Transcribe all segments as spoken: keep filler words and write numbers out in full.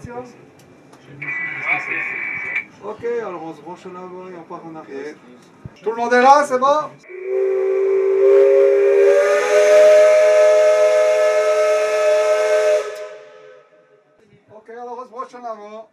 Ok, alors on se branche en avant et on part en arrière. Tout le monde est là, c'est bon? Ok, alors on se branche en avant.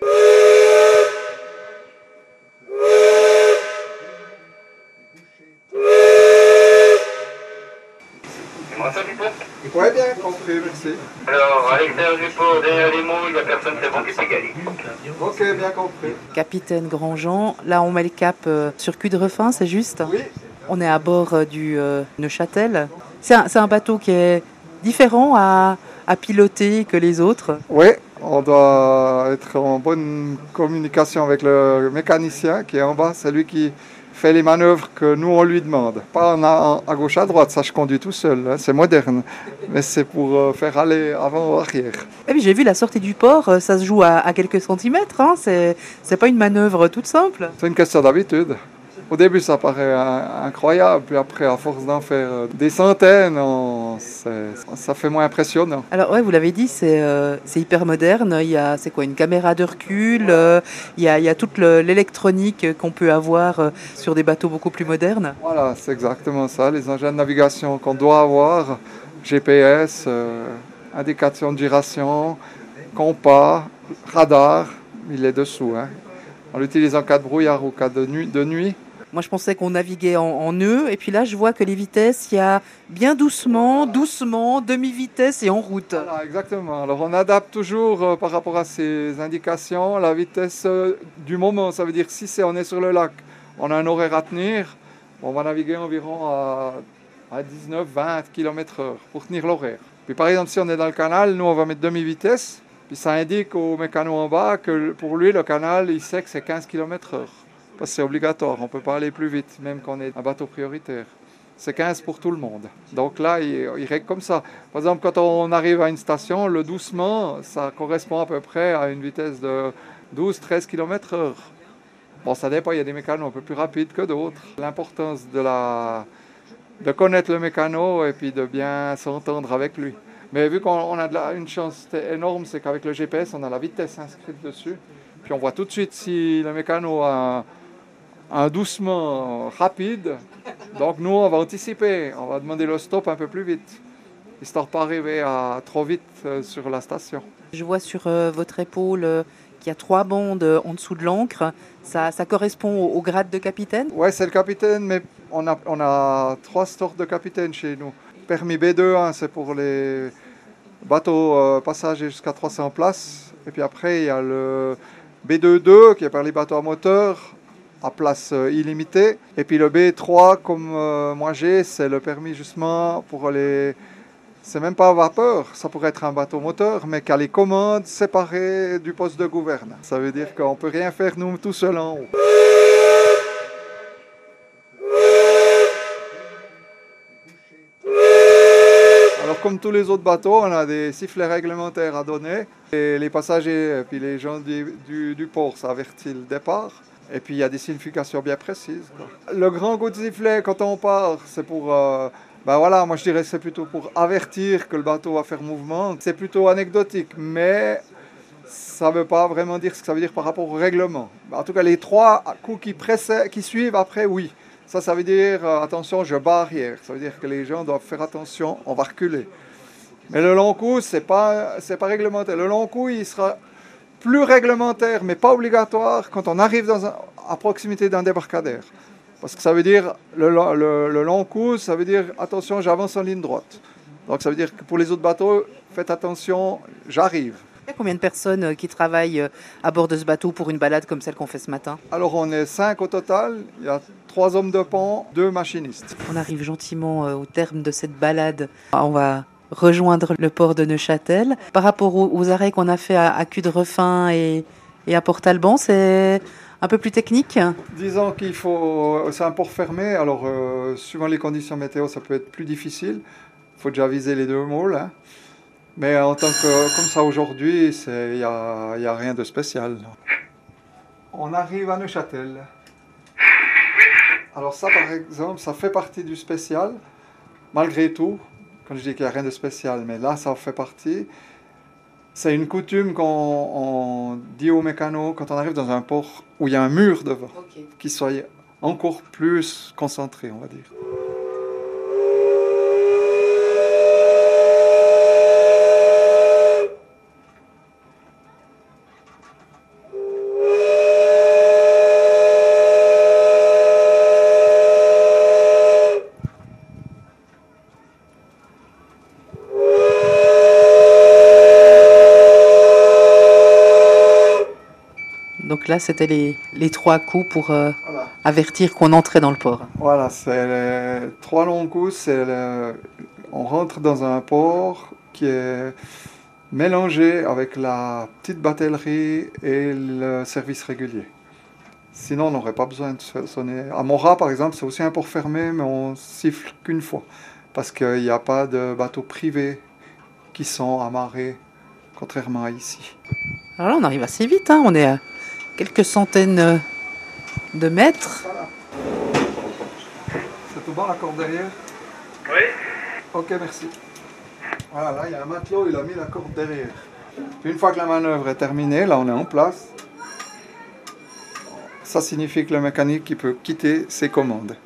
Ouais, bien compris, merci. Alors, à l'extérieur du pot, derrière les mots, il n'y a personne, c'est bon qui s'est gagné. Ok, bien compris. Capitaine Grandjean, là on met le cap euh, sur Cude-Refin, c'est juste? Oui. On est à bord euh, du euh, Neuchâtel. C'est un, c'est un bateau qui est différent à, à piloter que les autres. Oui, on doit être en bonne communication avec le mécanicien qui est en bas. C'est lui qui fait les manœuvres que nous on lui demande. Pas en a, à gauche à droite, ça je conduis tout seul, hein, c'est moderne. Mais c'est pour euh, faire aller avant ou arrière. Et puis j'ai vu la sortie du port, euh, ça se joue à, à quelques centimètres. Hein, c'est, c'est pas une manœuvre toute simple. C'est une question d'habitude. Au début, ça paraît incroyable, puis après, à force d'en faire des centaines, on, ça fait moins impressionnant. Alors ouais, vous l'avez dit, c'est, euh, c'est hyper moderne. Il y a, c'est quoi, une caméra de recul. Euh, il, y a, il y a toute le, l'électronique qu'on peut avoir euh, sur des bateaux beaucoup plus modernes. Voilà, c'est exactement ça. Les engins de navigation qu'on doit avoir, G P S, euh, indication de giration, compas, radar, il est dessous. Hein. On l'utilise en cas de brouillard ou cas de nuit. De nuit. Moi, je pensais qu'on naviguait en, en nœud, et puis là, je vois que les vitesses, il y a bien doucement, doucement, demi-vitesse et en route. Voilà, exactement. Alors, on adapte toujours euh, par rapport à ces indications la vitesse euh, du moment. Ça veut dire si c'est, on est sur le lac, on a un horaire à tenir, on va naviguer environ à, à dix-neuf vingt kilomètres heure pour tenir l'horaire. Puis, par exemple, si on est dans le canal, nous, on va mettre demi-vitesse, puis ça indique au mécano en bas que pour lui, le canal, il sait que c'est quinze kilomètres heure. Parce que c'est obligatoire, on ne peut pas aller plus vite, même quand on est un bateau prioritaire. C'est quinze pour tout le monde. Donc là, il, il règle comme ça. Par exemple, quand on arrive à une station, le doucement, ça correspond à peu près à une vitesse de douze treize kilomètres heure. Bon, ça dépend, il y a des mécanos un peu plus rapides que d'autres. L'importance de, la, de connaître le mécano et puis de bien s'entendre avec lui. Mais vu qu'on a de la, une chance énorme, c'est qu'avec le G P S, on a la vitesse inscrite dessus. Puis on voit tout de suite si le mécano a un doucement rapide. Donc nous, on va anticiper, on va demander le stop un peu plus vite, histoire de ne pas arriver à, trop vite euh, sur la station. Je vois sur euh, votre épaule euh, qu'il y a trois bandes euh, en dessous de l'ancre. Ça, ça correspond au, au grade de capitaine? Oui, c'est le capitaine, mais on a, on a trois sortes de capitaines chez nous. Permis B deux, hein, c'est pour les bateaux euh, passagers jusqu'à trois cents places. Et puis après, il y a le B deux deux, qui est pour les bateaux à moteur, à place illimitée. Et puis le B trois, comme euh, moi j'ai, c'est le permis justement pour les... C'est même pas à vapeur, ça pourrait être un bateau moteur, mais qui a les commandes séparées du poste de gouverne. Ça veut dire qu'on ne peut rien faire nous tout seuls en haut. Alors comme tous les autres bateaux, on a des sifflets réglementaires à donner. Et les passagers et puis les gens du, du, du port, ça avertit le départ. Et puis il y a des significations bien précises, quoi. Le grand coup de sifflet quand on part, c'est pour... Euh, ben voilà, moi je dirais que c'est plutôt pour avertir que le bateau va faire mouvement. C'est plutôt anecdotique, mais ça ne veut pas vraiment dire ce que ça veut dire par rapport au règlement. En tout cas, les trois coups qui, précèdent, qui suivent après, oui. Ça, ça veut dire, euh, attention, je bats arrière. Ça veut dire que les gens doivent faire attention, on va reculer. Mais le long coup, ce n'est pas, c'est pas réglementaire. Le long coup, il sera plus réglementaire, mais pas obligatoire quand on arrive dans un, à proximité d'un débarcadère. Parce que ça veut dire, le, le, le long coup, ça veut dire, attention, j'avance en ligne droite. Donc ça veut dire que pour les autres bateaux, faites attention, j'arrive. Il y a combien de personnes qui travaillent à bord de ce bateau pour une balade comme celle qu'on fait ce matin? Alors on est cinq au total, il y a trois hommes de pont, deux machinistes. On arrive gentiment au terme de cette balade. On va rejoindre le port de Neuchâtel. Par rapport aux, aux arrêts qu'on a fait à, à Cude-Refin et, et à Port-Alban, c'est un peu plus technique? Disons qu'il faut... C'est un port fermé, alors euh, suivant les conditions météo, ça peut être plus difficile. Il faut déjà viser les deux môles. Hein. Mais en tant que... Comme ça aujourd'hui, il n'y a, y a rien de spécial. On arrive à Neuchâtel. Alors ça, par exemple, ça fait partie du spécial, malgré tout. Quand je dis qu'il n'y a rien de spécial, mais là, ça en fait partie. C'est une coutume qu'on on dit aux mécanos quand on arrive dans un port où il y a un mur devant, Ok. qu'ils soient encore plus concentrés, on va dire. Donc là, c'était les, les trois coups pour euh, Voilà. avertir qu'on entrait dans le port. Voilà, c'est les trois longs coups. C'est le- on rentre dans un port qui est mélangé avec la petite batellerie et le service régulier. Sinon, on n'aurait pas besoin de se- sonner. À Mora, par exemple, c'est aussi un port fermé, mais on siffle qu'une fois. Parce qu'il n'y a pas de bateaux privés qui sont amarrés, contrairement à ici. Alors là, on arrive assez vite, hein. On est à quelques centaines euh, de mètres. Voilà. C'est tout bon la corde derrière? Oui. Ok, merci. Voilà, là, il y a un matelot, il a mis la corde derrière. Puis une fois que la manœuvre est terminée, là, on est en place. Ça signifie que le mécanique il peut quitter ses commandes.